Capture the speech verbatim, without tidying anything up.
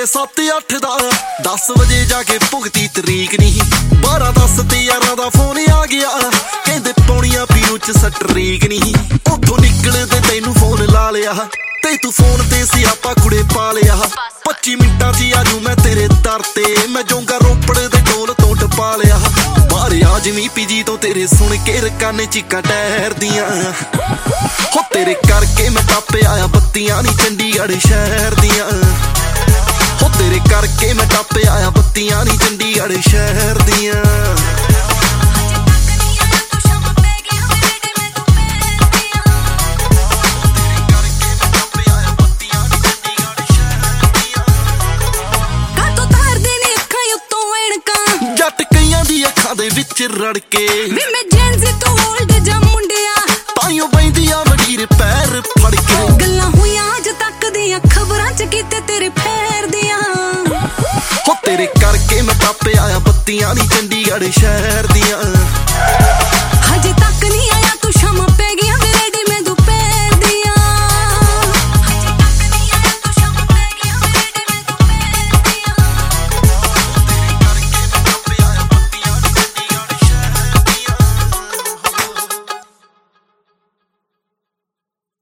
सत्त अठ दा दस बजे जाके भुगती तरीक नहीं बारह दस ते यारां दा फोन आ गया कहंदे पौनियां पीओ च सटरीक नहीं उथों निकलदे तैनू फोन ला लिया ते तू फोन ते सियापा कुड़े पा लिया पच्ची मिंटां च आजू मैं तेरे दर ते मैं जोंगा रोपड़ दे टोल तो टपा लिया बाहर आजमी पीजी तो तेरे सुन के रकाने चीकां ठहरदियां हो तेरे करके मैं टापे आया बत्तियां नी चंडीगढ़ शहर दियां हो तेरे करके मैं टापे आया बत्तियां नी चंडीगढ़ शहर दियां दे विच रड़के वे मैं जेंजी तो ओल्ड जा मुंडिया ताइयों बैंदियां वडीर पैर फड़ के गल्लां हुईयां अज तक दियां खबरां च कीते तेरे पैर दियां हो तेरे करके मैं टापे आया बत्तियां नी चंडीगढ़ शहर दियां।